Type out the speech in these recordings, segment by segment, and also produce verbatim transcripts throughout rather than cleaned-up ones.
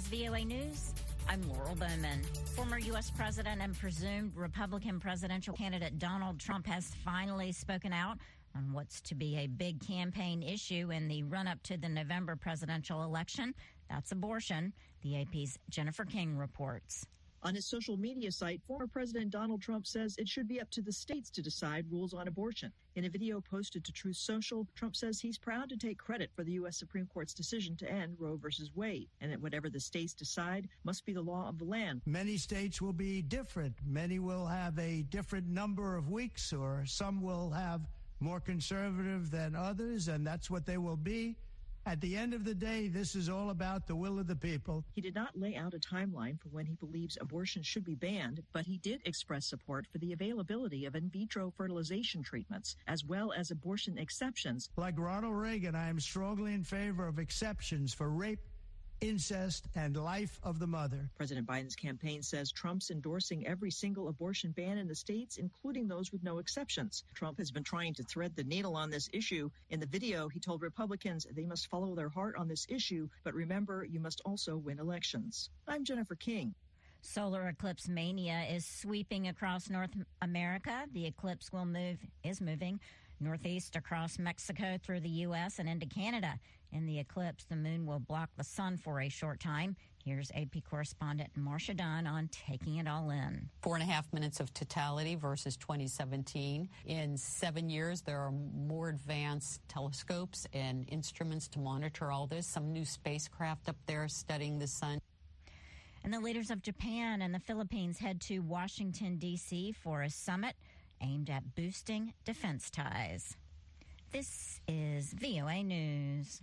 V O A News. I'm Laurel Bowman. Former U S President and presumed Republican presidential candidate Donald Trump has finally spoken out on what's to be a big campaign issue in the run-up to the November presidential election. That's abortion. The A P's Jennifer King reports. On his social media site, former President Donald Trump says it should be up to the states to decide rules on abortion. In a video posted to Truth Social, Trump says he's proud to take credit for the U S Supreme Court's decision to end Roe versus Wade, and that whatever the states decide must be the law of the land. Many states will be different. Many will have a different number of weeks, or some will have more conservative than others, and that's what they will be. At the end of the day, this is all about the will of the people. He did not lay out a timeline for when he believes abortion should be banned, but he did express support for the availability of in vitro fertilization treatments, as well as abortion exceptions. Like Ronald Reagan, I am strongly in favor of exceptions for rape, incest, and life of the mother. President Biden's campaign says Trump's endorsing every single abortion ban in the states, including those with no exceptions. Trump has been trying to thread the needle on this issue. In the video, he told Republicans they must follow their heart on this issue, but remember, you must also win elections. I'm Jennifer King. Solar eclipse mania is sweeping across North America. The eclipse will move, is moving northeast across Mexico through the U S and into Canada. In the eclipse, the moon will block the sun for a short time. Here's A P correspondent Marcia Dunn on taking it all in. Four and a half minutes of totality versus twenty seventeen. In seven years, there are more advanced telescopes and instruments to monitor all this. Some new spacecraft up there studying the sun. And the leaders of Japan and the Philippines head to Washington, D C for a summit aimed at boosting defense ties. This is V O A News.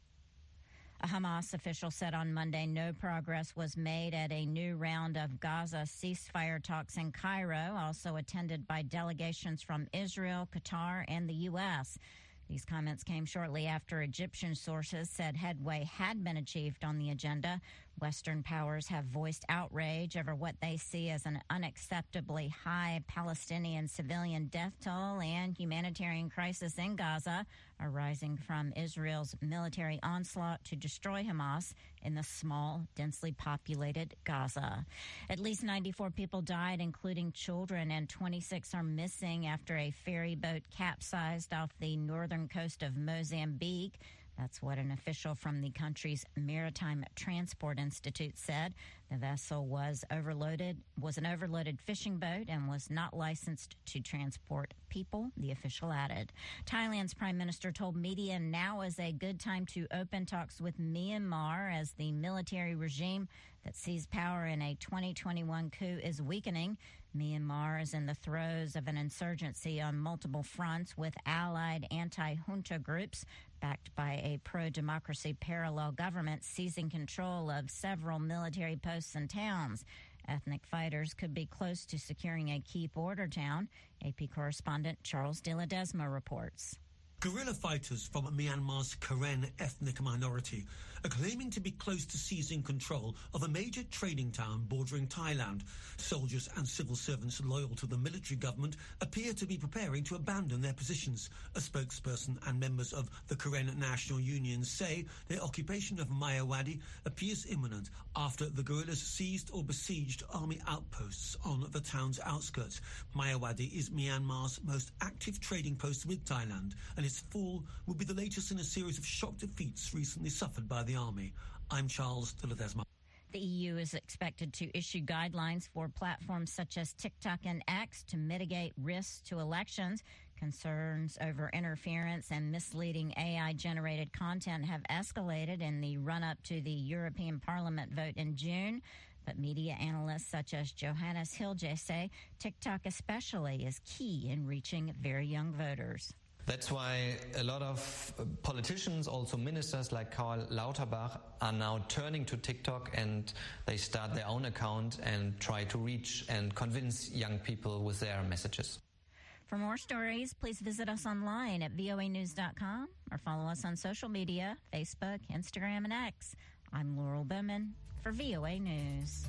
A Hamas official said on Monday no progress was made at a new round of Gaza ceasefire talks in Cairo, also attended by delegations from Israel, Qatar, and the U S. These comments came shortly after Egyptian sources said headway had been achieved on the agenda. Western powers have voiced outrage over what they see as an unacceptably high Palestinian civilian death toll and humanitarian crisis in Gaza, arising from Israel's military onslaught to destroy Hamas in the small, densely populated Gaza. At least ninety-four people died, including children, and twenty-six are missing after a ferry boat capsized off the northern coast of Mozambique. That's what an official from the country's Maritime Transport Institute said. The vessel was overloaded, was an overloaded fishing boat and was not licensed to transport people, the official added. Thailand's prime minister told media now is a good time to open talks with Myanmar as the military regime that seized power in a twenty twenty-one coup is weakening. Myanmar is in the throes of an insurgency on multiple fronts with allied anti-junta groups backed by a pro-democracy parallel government seizing control of several military posts and towns. Ethnic fighters could be close to securing a key border town. A P correspondent Charles de Ledesma reports. Guerrilla fighters from Myanmar's Karen ethnic minority are claiming to be close to seizing control of a major trading town bordering Thailand. Soldiers and civil servants loyal to the military government appear to be preparing to abandon their positions. A spokesperson and members of the Karen National Union say their occupation of Mayawadi appears imminent after the guerrillas seized or besieged army outposts on the town's outskirts. Mayawadi is Myanmar's most active trading post with Thailand, and its fall will be the latest in a series of shock defeats recently suffered by the army. I'm Charles de Ledesma. The E U is expected to issue guidelines for platforms such as TikTok and X to mitigate risks to elections. Concerns over interference and misleading A I-generated content have escalated in the run-up to the European Parliament vote in June. But media analysts such as Johannes Hilge say TikTok especially is key in reaching very young voters. That's why a lot of politicians, also ministers like Karl Lauterbach, are now turning to TikTok and they start their own account and try to reach and convince young people with their messages. For more stories, please visit us online at V O A news dot com or follow us on social media, Facebook, Instagram, and X. I'm Laurel Bowman for V O A News.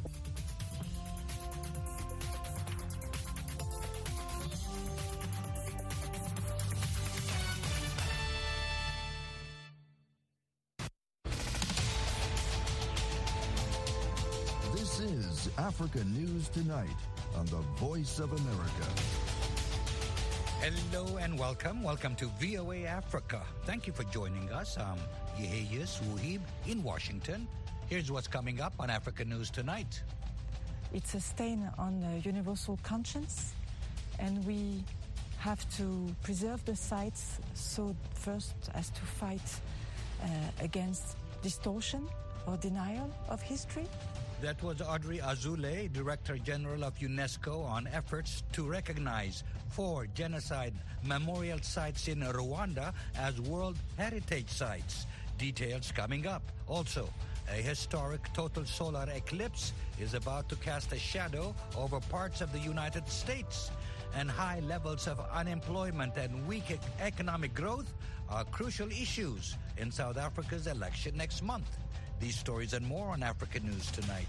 It's Africa News Tonight on the Voice of America. Hello and welcome. Welcome to V O A Africa. Thank you for joining us. I'm Yeheyes Wuhib in Washington. Here's what's coming up on Africa News Tonight. It's a stain on uh, universal conscience, and we have to preserve the sites so first as to fight uh, against distortion or denial of history. That was Audrey Azoulay, Director General of UNESCO, on efforts to recognize four genocide memorial sites in Rwanda as World Heritage Sites. Details coming up. Also, a historic total solar eclipse is about to cast a shadow over parts of the United States. And high levels of unemployment and weak economic growth are crucial issues in South Africa's election next month. These stories and more on Africa News Tonight.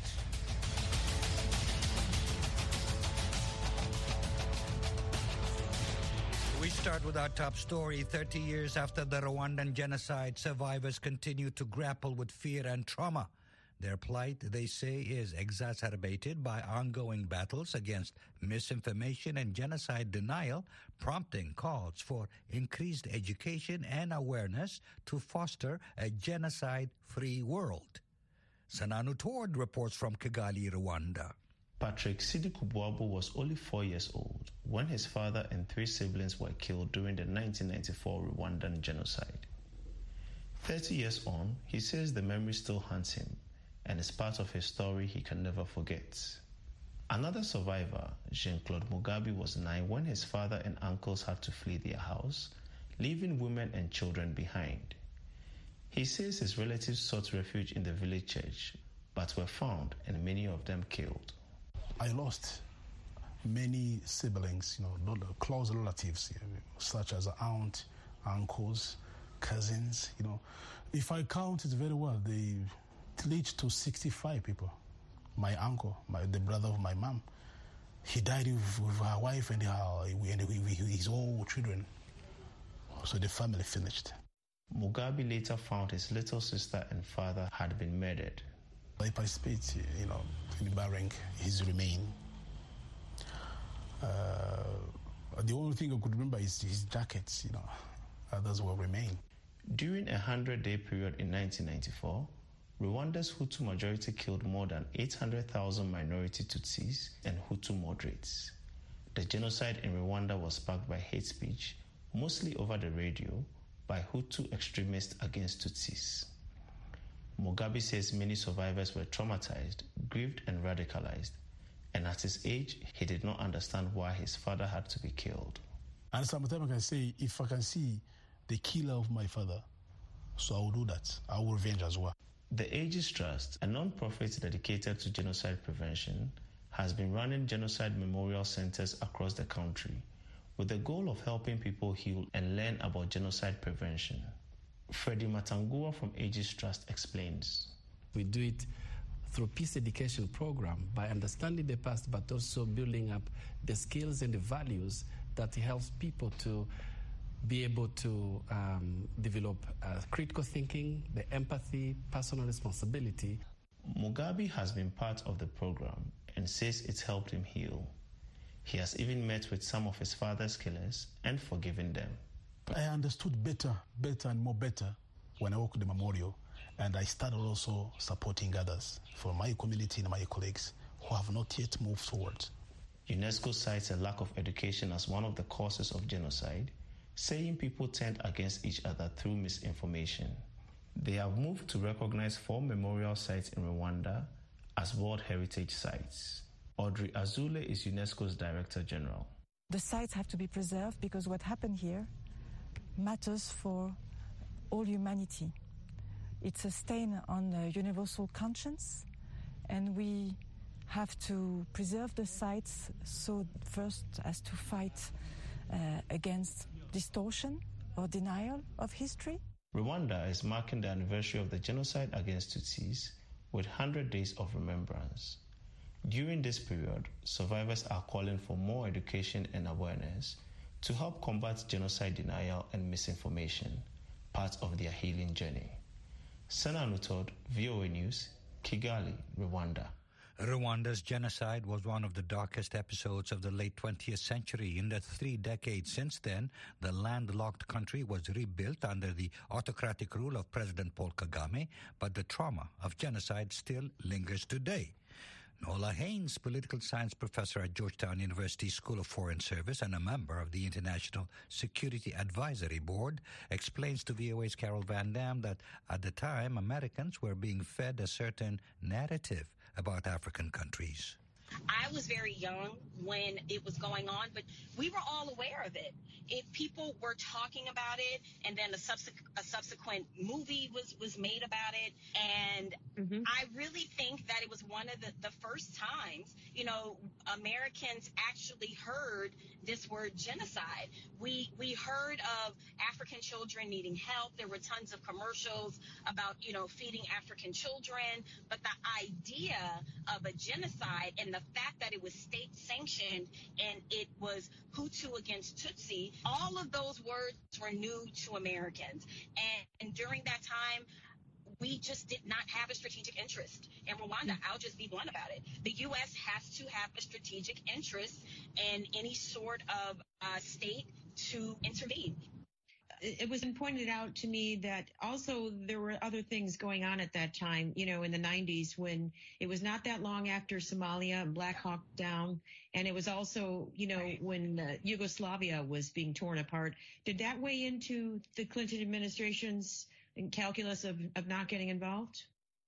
We start with our top story. thirty years after the Rwandan genocide, survivors continue to grapple with fear and trauma. Their plight, they say, is exacerbated by ongoing battles against misinformation and genocide denial, prompting calls for increased education and awareness to foster a genocide-free world. Sananu Tord reports from Kigali, Rwanda. Patrick Sidikubwabo was only four years old when his father and three siblings were killed during the nineteen ninety-four Rwandan genocide. Thirty years on, he says the memory still haunts him and is part of his story he can never forget. Another survivor, Jean-Claude Mugabe, was nine when his father and uncles had to flee their house, leaving women and children behind. He says his relatives sought refuge in the village church, but were found and many of them killed. I lost many siblings, you know, close relatives, you know, such as aunt, uncles, cousins, you know. If I count it very well, they lead to sixty-five people. My uncle, my, the brother of my mom, he died with, with her wife and, her, and his own children. So the family finished. Mugabe later found his little sister and father had been murdered. I participate, you know, in burying his remains. Uh, the only thing I could remember is his jackets, you know, others will remain. During a hundred-day period in nineteen ninety-four, Rwanda's Hutu majority killed more than eight hundred thousand minority Tutsis and Hutu moderates. The genocide in Rwanda was sparked by hate speech, mostly over the radio, by Hutu extremists against Tutsis. Mugabe says many survivors were traumatized, grieved, and radicalized, and at his age, he did not understand why his father had to be killed. And sometimes I can say, if I can see the killer of my father, so I will do that. I will revenge as well. The Aegis Trust, a non-profit dedicated to genocide prevention, has been running genocide memorial centers across the country with the goal of helping people heal and learn about genocide prevention. Freddie Matangua from Aegis Trust explains. We do it through peace education program by understanding the past, but also building up the skills and the values that helps people to be able to um, develop uh, critical thinking, the empathy, personal responsibility. Mugabe has been part of the program and says it's helped him heal. He has even met with some of his father's killers and forgiven them. I understood better, better and more better when I worked with the memorial, and I started also supporting others from my community and my colleagues who have not yet moved forward. UNESCO cites a lack of education as one of the causes of genocide, saying people turned against each other through misinformation. They have moved to recognize four memorial sites in Rwanda as World Heritage Sites. Audrey Azoulay is UNESCO's Director General. The sites have to be preserved because what happened here matters for all humanity. It's a stain on the universal conscience, and we have to preserve the sites so first as to fight uh, against distortion or denial of history. Rwanda is marking the anniversary of the genocide against Tutsis with one hundred days of remembrance. During this period, survivors are calling for more education and awareness to help combat genocide denial and misinformation, part of their healing journey. Sana Nutod, V O A News, Kigali, Rwanda. Rwanda's genocide was one of the darkest episodes of the late twentieth century. In the three decades since then, the landlocked country was rebuilt under the autocratic rule of President Paul Kagame, but the trauma of genocide still lingers today. Nola Haynes, political science professor at Georgetown University School of Foreign Service and a member of the International Security Advisory Board, explains to V O A's Carol Van Dam that at the time, Americans were being fed a certain narrative about African countries. I was very young when it was going on, but we were all aware of it. If people were talking about it, and then a, subsequent, a subsequent movie was, was made about it, and mm-hmm. I really think that it was one of the, the first times, you know, Americans actually heard this word genocide. We we heard of African children needing help. There were tons of commercials about, you know, feeding African children, but the idea of a genocide and the fact that it was state sanctioned and it was Hutu against Tutsi, all of those words were new to Americans. And, and during that time, we just did not have a strategic interest in Rwanda. I'll just be blunt about it. The U S has to have a strategic interest in any sort of uh, state to intervene. It was pointed out to me that also there were other things going on at that time, you know, in the nineties, when it was not that long after Somalia and Black Hawk Down. And it was also, you know, right. when uh, Yugoslavia was being torn apart. Did that weigh into the Clinton administration's calculus of, of not getting involved?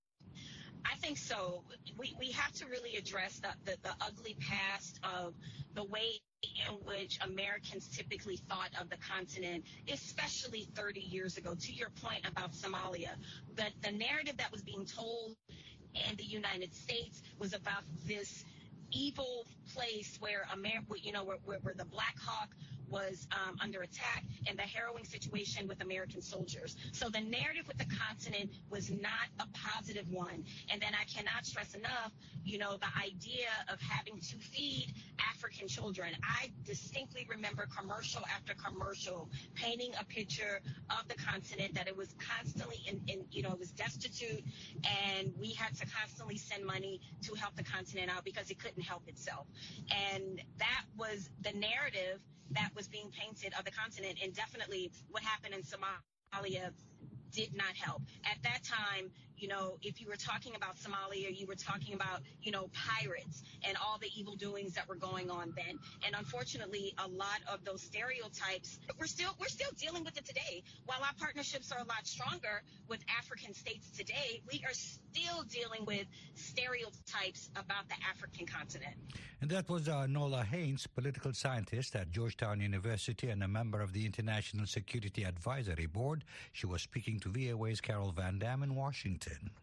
I think so. We we have to really address the, the, the ugly past of the way in which Americans typically thought of the continent, especially thirty years ago. To your point about Somalia, but the narrative that was being told in the United States was about this evil place where America, you know, where, where, where the Black Hawk was um, under attack, and the harrowing situation with American soldiers. So the narrative with the continent was not a positive one. And then I cannot stress enough, you know, the idea of having to feed African children. I distinctly remember commercial after commercial painting a picture of the continent, that it was constantly in, in you know, it was destitute, and we had to constantly send money to help the continent out because it couldn't help itself. And that was the narrative that was being painted of the continent, and definitely what happened in Somalia did not help. At that time, you know, if you were talking about Somalia, you were talking about, you know, pirates and all the evil doings that were going on then. And unfortunately, a lot of those stereotypes, we're still we're still dealing with it today. While our partnerships are a lot stronger with African states today, we are still dealing with stereotypes about the African continent. And that was uh, Nola Haynes, political scientist at Georgetown University and a member of the International Security Advisory Board. She was speaking to V O A's Carol Van Dam in Washington.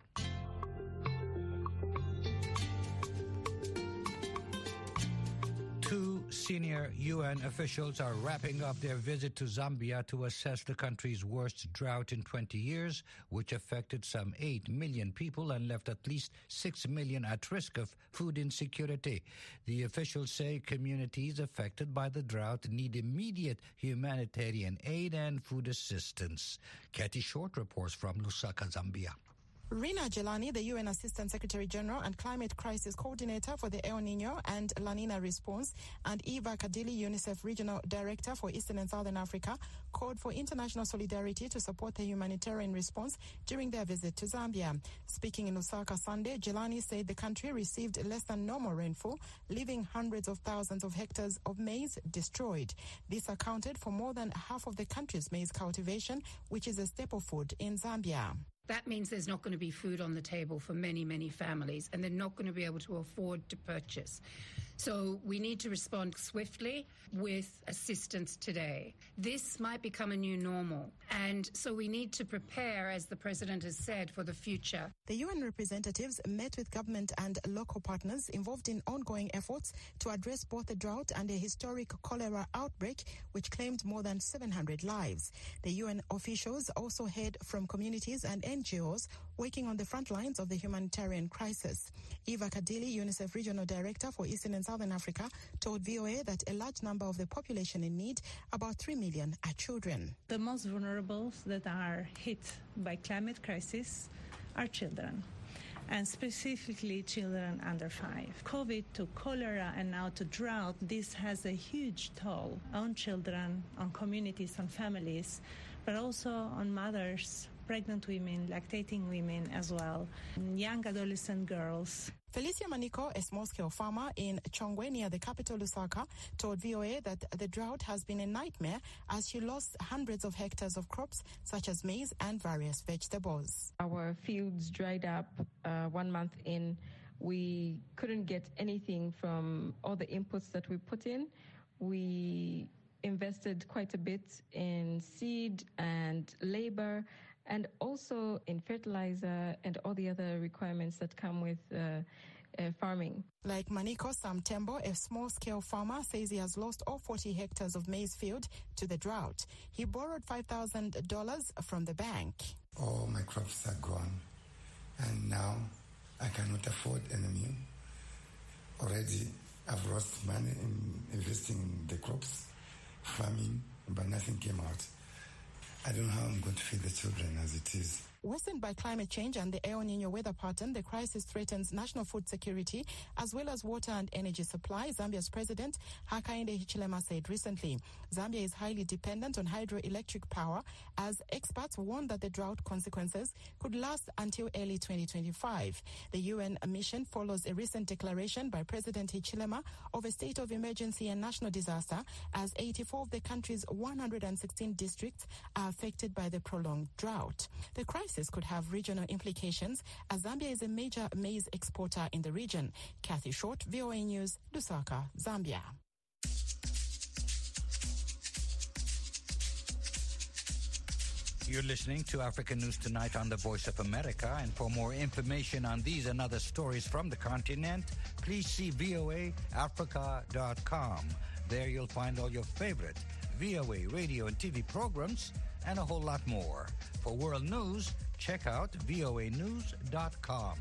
Two senior U N officials are wrapping up their visit to Zambia to assess the country's worst drought in twenty years, which affected some eight million people and left at least six million at risk of food insecurity. The officials say communities affected by the drought need immediate humanitarian aid and food assistance. Katie Short reports from Lusaka, Zambia. Rina Jelani, the U N Assistant Secretary General and Climate Crisis Coordinator for the El Nino and La Nina response, and Eva Kadili, UNICEF Regional Director for Eastern and Southern Africa, called for international solidarity to support the humanitarian response during their visit to Zambia. Speaking in Lusaka Sunday, Jelani said the country received less than normal rainfall, leaving hundreds of thousands of hectares of maize destroyed. This accounted for more than half of the country's maize cultivation, which is a staple food in Zambia. That means there's not going to be food on the table for many, many families, and they're not going to be able to afford to purchase. So we need to respond swiftly with assistance today. This might become a new normal, and so we need to prepare, as the President has said, for the future. The U N representatives met with government and local partners involved in ongoing efforts to address both the drought and a historic cholera outbreak, which claimed more than seven hundred lives. The U N officials also heard from communities and N G Os working on the front lines of the humanitarian crisis. Eva Kadili, UNICEF Regional Director for Eastern and Southern Africa, told V O A that a large number of the population in need, about three million, are children. The most vulnerable that are hit by climate crisis are children. and specifically children under five. COVID to cholera and now to drought, this has a huge toll on children, on communities, on families, but also on mothers, pregnant women, lactating women as well, young adolescent girls. Felicia Maniko, a small-scale farmer in Chongwe near the capital Lusaka, told V O A that the drought has been a nightmare as she lost hundreds of hectares of crops such as maize and various vegetables. Our fields dried up uh, one month in. We couldn't get anything from all the inputs that we put in. We invested quite a bit in seed and labor, and also in fertilizer and all the other requirements that come with uh, uh, farming. Like Maniko, Sam Tembo, a small-scale farmer, says he has lost all forty hectares of maize field to the drought. He borrowed five thousand dollars from the bank. All my crops are gone, and now I cannot afford anymore. Already, I've lost money in investing in the crops, farming, but nothing came out. I don't know how I'm going to feed the children as it is. Worsened by climate change and the El Nino weather pattern, the crisis threatens national food security as well as water and energy supply, Zambia's president Hakainde Hichilema said recently. Zambia is highly dependent on hydroelectric power, as experts warn that the drought consequences could last until early twenty twenty-five. The U N mission follows a recent declaration by President Hichilema of a state of emergency and national disaster, as eighty-four of the country's one hundred sixteen districts are affected by the prolonged drought. The crisis could have regional implications, as Zambia is a major maize exporter in the region. Kathy Short, V O A News, Lusaka, Zambia. You're listening to African News Tonight on the Voice of America, and for more information on these and other stories from the continent, please see V O A Africa dot com. There you'll find all your favorite V O A radio and T V programs and a whole lot more. For world news, check out V O A news dot com.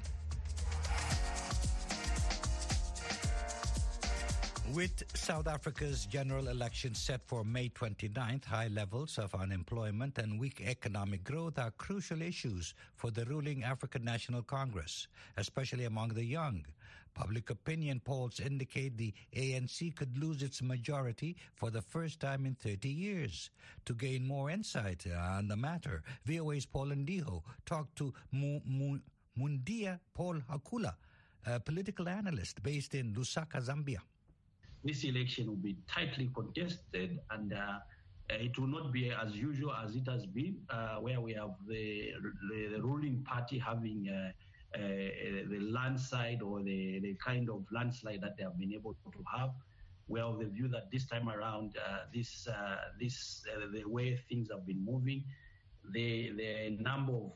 With South Africa's general election set for May twenty-ninth, high levels of unemployment and weak economic growth are crucial issues for the ruling African National Congress, especially among the young. Public opinion polls indicate the A N C could lose its majority for the first time in thirty years. To gain more insight on the matter, V O A's Paul Ndiho talked to Mu- Mu- Mundia Paul Hakula, a political analyst based in Lusaka, Zambia. This election will be tightly contested, and uh, it will not be as usual as it has been, uh, where we have the, the, the ruling party having uh, uh, the landslide or the, the kind of landslide that they have been able to have. We have the view that this time around, uh, this uh, this uh, the way things have been moving, the the number of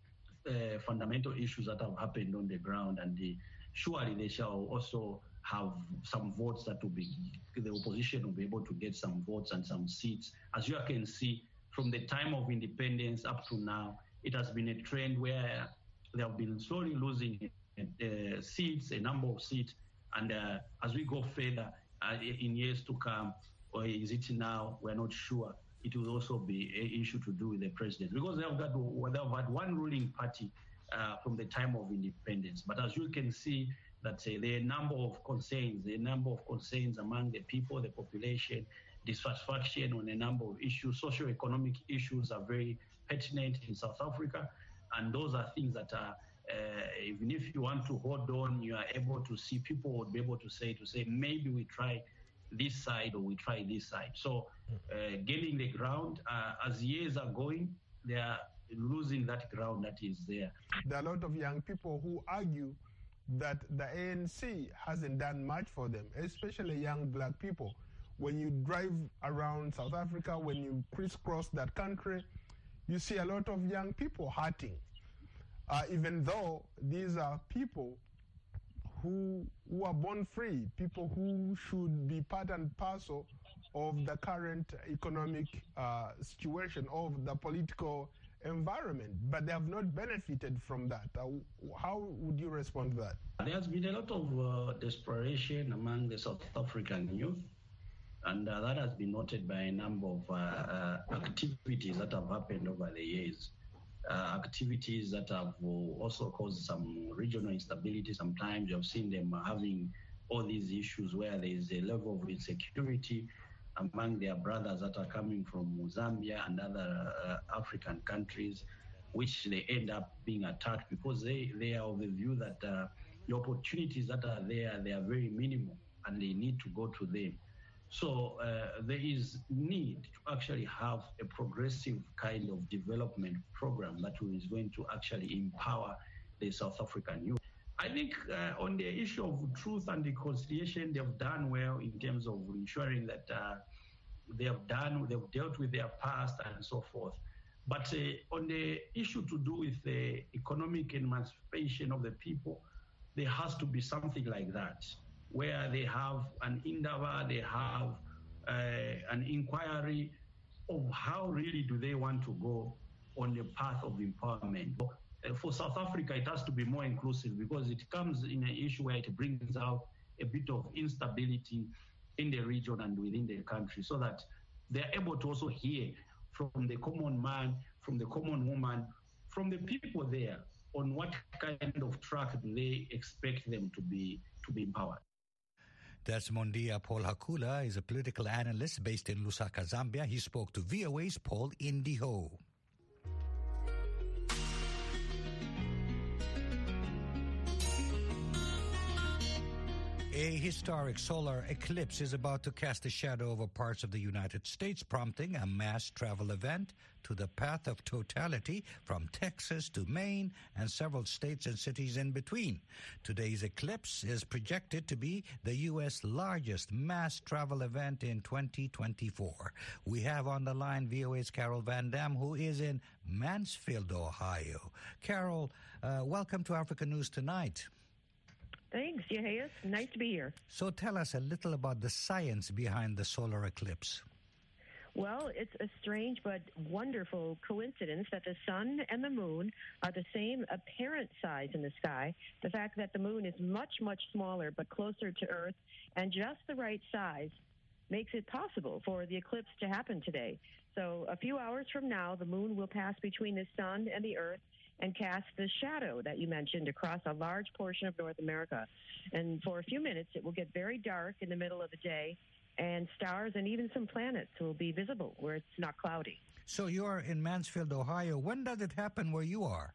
uh, fundamental issues that have happened on the ground, and the, surely they shall also have some votes that will be, the opposition will be able to get some votes and some seats. As you can see, from the time of independence up to now, it has been a trend where they have been slowly losing uh, seats, a number of seats, and uh, as we go further uh, in years to come, or is it now, we're not sure, it will also be an issue to do with the president, because they have, got, they have had one ruling party uh, from the time of independence. But as you can see, that uh, the number of concerns, the number of concerns among the people, the population, dissatisfaction on a number of issues, socio-economic issues are very pertinent in South Africa. And those are things that are, uh, even if you want to hold on, you are able to see, people would be able to say, to say, maybe we try this side or we try this side. So uh, gaining the ground, uh, as years are going, they are losing that ground that is there. There are a lot of young people who argue that the A N C hasn't done much for them, especially young black people. When you drive around South Africa, when you crisscross that country, you see a lot of young people hurting, uh, even though these are people who, who are born free, people who should be part and parcel of the current economic uh, situation, of the political environment, but they have not benefited from that. Uh, how would you respond to that? There has been a lot of uh, desperation among the South African youth, and uh, that has been noted by a number of uh, uh, activities that have happened over the years. uh, activities that have also caused some regional instability. Sometimes you have seen them having all these issues where there is a level of insecurity among their brothers that are coming from Zambia and other uh, African countries, which they end up being attacked because they, they are of the view that uh, the opportunities that are there, they are very minimal and they need to go to them. So uh, there is need to actually have a progressive kind of development program that is going to actually empower the South African youth. I think uh, on the issue of truth and reconciliation, they've done well in terms of ensuring that uh, they have done, they've dealt with their past and so forth. But uh, on the issue to do with the economic emancipation of the people, there has to be something like that, where they have an endeavor, they have uh, an inquiry of how really do they want to go on the path of empowerment. For South Africa, it has to be more inclusive because it comes in an issue where it brings out a bit of instability in the region and within the country so that they're able to also hear from the common man, from the common woman, from the people there on what kind of track do they expect them to be to be empowered. Desmondia Paul Hakula is a political analyst based in Lusaka, Zambia. He spoke to V O A's Paul Indiho. A historic solar eclipse is about to cast a shadow over parts of the United States, prompting a mass travel event to the path of totality from Texas to Maine and several states and cities in between. Today's eclipse is projected to be the U S largest mass travel event in twenty twenty-four. We have on the line V O A's Carol Van Dam, who is in Mansfield, Ohio. Carol, uh, welcome to Africa News Tonight. Thanks, Yehias. Nice to be here. So tell us a little about the science behind the solar eclipse. Well, it's a strange but wonderful coincidence that the sun and the moon are the same apparent size in the sky. The fact that the moon is much, much smaller but closer to Earth and just the right size makes it possible for the eclipse to happen today. So a few hours from now, the moon will pass between the sun and the Earth and cast the shadow that you mentioned across a large portion of North America. And for a few minutes, it will get very dark in the middle of the day, and stars and even some planets will be visible where it's not cloudy. So you're in Mansfield, Ohio. When does it happen where you are?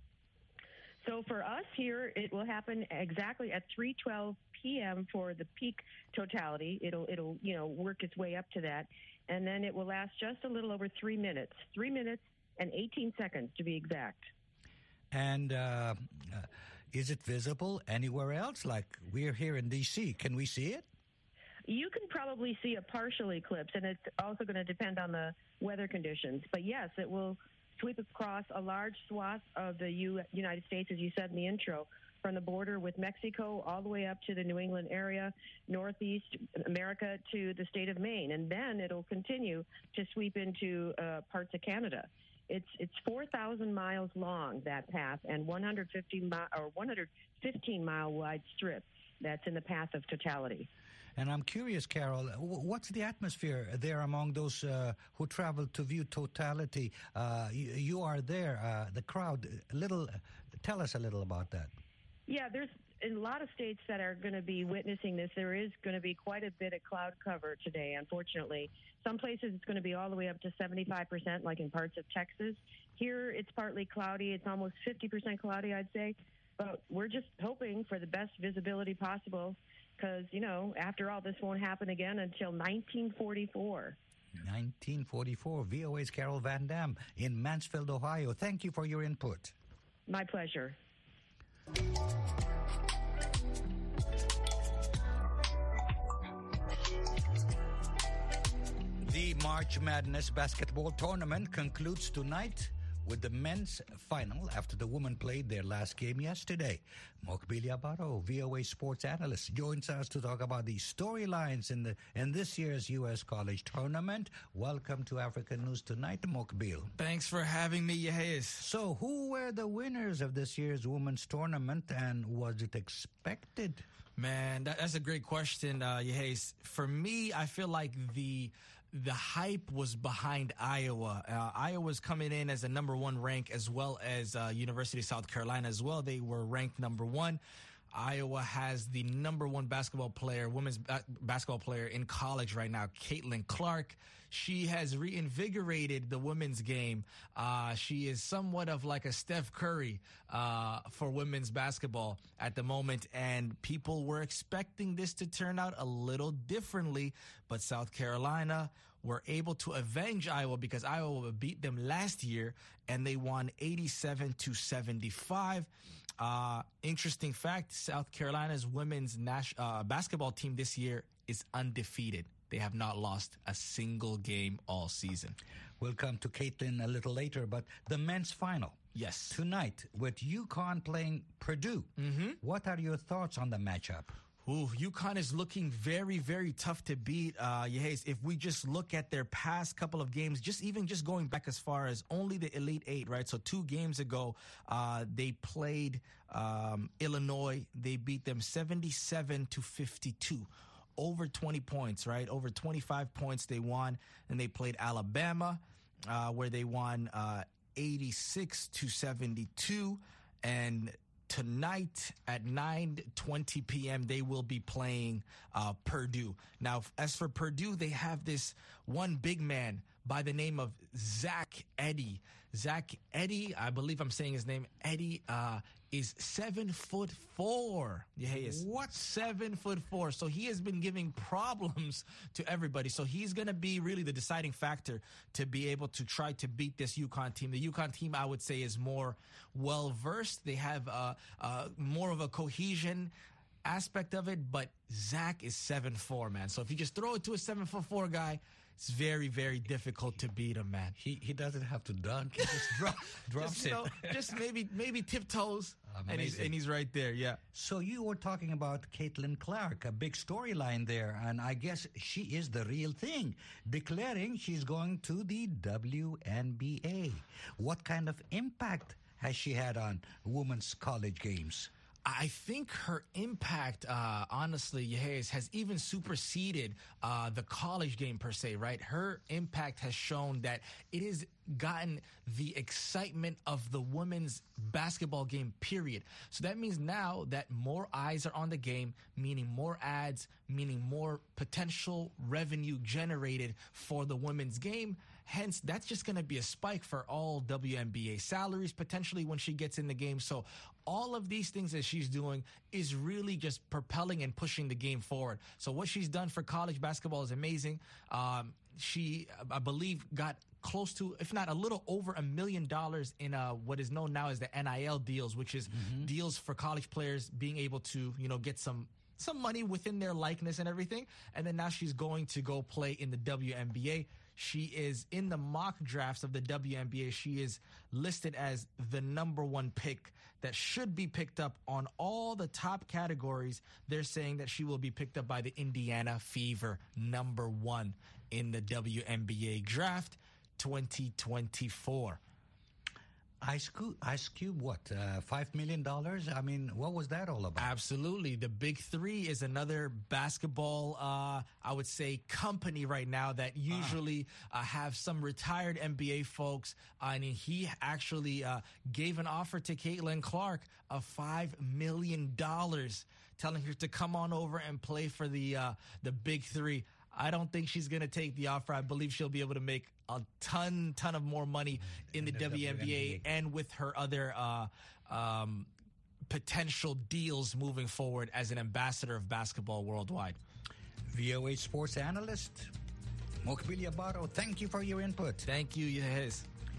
So for us here, it will happen exactly at three twelve p.m. for the peak totality. It'll, it'll, you know, work its way up to that. And then it will last just a little over three minutes, three minutes and eighteen seconds to be exact. And uh, uh, is it visible anywhere else? Like we're here in D C. Can we see it? You can probably see a partial eclipse, and it's also going to depend on the weather conditions. But yes, it will sweep across a large swath of the U- United States, as you said in the intro, from the border with Mexico all the way up to the New England area, Northeast America to the state of Maine. And then it'll continue to sweep into uh, parts of Canada. It's it's four thousand miles long, that path, and one hundred fifty mi- or one hundred fifteen mile wide strip that's in the path of totality. And I'm curious, Carol, what's the atmosphere there among those uh, who travel to view totality? Uh, you, you are there, uh, the crowd. Little, tell us a little about that. Yeah, there's in a lot of states that are going to be witnessing this. There is going to be quite a bit of cloud cover today, unfortunately. Some places it's going to be all the way up to seventy-five percent, like in parts of Texas. Here it's partly cloudy. It's almost fifty percent cloudy, I'd say. But we're just hoping for the best visibility possible because, you know, after all, this won't happen again until nineteen forty-four. nineteen forty-four. V O A's Carol Van Dam in Mansfield, Ohio. Thank you for your input. My pleasure. The March Madness basketball tournament concludes tonight with the men's final after the women played their last game yesterday. Mokbili Abaro, V O A sports analyst, joins us to talk about the storylines in the in this year's U S College Tournament. Welcome to Africa News Tonight, Mokbil. Thanks for having me, Yehias. So, who were the winners of this year's women's tournament, and was it expected? Man, that, that's a great question, uh, Yehias. For me, I feel like the the hype was behind Iowa. Uh, Iowa's coming in as a number one rank, as well as uh, University of South Carolina as well. They were ranked number one. Iowa has the number one basketball player, women's ba- basketball player in college right now, Caitlin Clark. She has reinvigorated the women's game. Uh, she is somewhat of like a Steph Curry uh, for women's basketball at the moment, and people were expecting this to turn out a little differently, but South Carolina were able to avenge Iowa because Iowa beat them last year, and they won eighty-seven to seventy-five. Uh, interesting fact, South Carolina's women's nas- uh, basketball team this year is undefeated. They have not lost a single game all season. We'll come to Caitlin a little later, but the men's final. Yes. Tonight, with UConn playing Purdue. Mm-hmm. What are your thoughts on the matchup? Ooh, UConn is looking very, very tough to beat. Uh, yes, if we just look at their past couple of games, just even just going back as far as only the Elite Eight, right? So two games ago, uh, they played um, Illinois. They beat them seventy-seven to fifty-two. Over twenty points, right? Over twenty-five points they won. And they played Alabama, uh, where they won uh, eighty-six to seventy-two. And tonight at nine twenty p.m., they will be playing uh, Purdue. Now, as for Purdue, they have this one big man by the name of Zach Edey. Zach Edey, I believe I'm saying his name, Edey, uh, is seven foot four. Yeah, he is. What? Seven foot four. So he has been giving problems to everybody. So he's going to be really the deciding factor to be able to try to beat this UConn team. The UConn team, I would say, is more well-versed. They have uh, uh, more of a cohesion aspect of it, but Zach is seven foot four, man. So if you just throw it to a seven foot four guy, it's very, very difficult to beat him, man. He he doesn't have to dunk. He just drop, drops just, it. You know, just maybe maybe tiptoes, and he's, and he's right there, yeah. So you were talking about Caitlin Clark, a big storyline there, and I guess she is the real thing, declaring she's going to the W N B A. What kind of impact has she had on women's college games? I think her impact, uh, honestly, Yehez, has even superseded uh, the college game per se, right? Her impact has shown that it has gotten the excitement of the women's basketball game, period. So that means now that more eyes are on the game, meaning more ads, meaning more potential revenue generated for the women's game. Hence, that's just going to be a spike for all W N B A salaries potentially when she gets in the game. So all of these things that she's doing is really just propelling and pushing the game forward. So what she's done for college basketball is amazing. Um, she, I believe, got close to, if not a little over a million dollars in uh, what is known now as the N I L deals, which is mm-hmm. deals for college players being able to, you know, get some some money within their likeness and everything. And then now she's going to go play in the W N B A. She is in the mock drafts of the W N B A. She is listed as the number one pick that should be picked up on all the top categories. They're saying that she will be picked up by the Indiana Fever, number one in the W N B A draft twenty twenty-four. Ice Cube, Ice Cube, what, uh, five million dollars? I mean, what was that all about? Absolutely. The Big Three is another basketball, uh, I would say, company right now that usually uh, have some retired N B A folks. Uh, and he actually uh, gave an offer to Caitlin Clark of five million dollars, telling her to come on over and play for the uh, the Big Three. I don't think she's going to take the offer. I believe she'll be able to make a ton, ton of more money in the, the W N B A, W N B A and with her other uh, um, potential deals moving forward as an ambassador of basketball worldwide. V O A sports analyst, Mokbili Abaro, thank you for your input. Thank you, Yehez.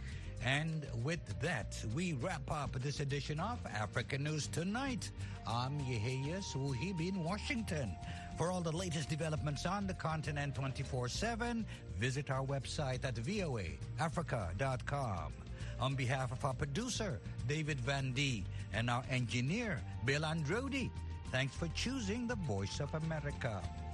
And with that, we wrap up this edition of Africa News Tonight. I'm Yeheyes Wuhibi in Washington. For all the latest developments on the continent twenty-four seven, visit our website at V O A Africa dot com. On behalf of our producer, David Van D, and our engineer, Bill Androdi, thanks for choosing the Voice of America.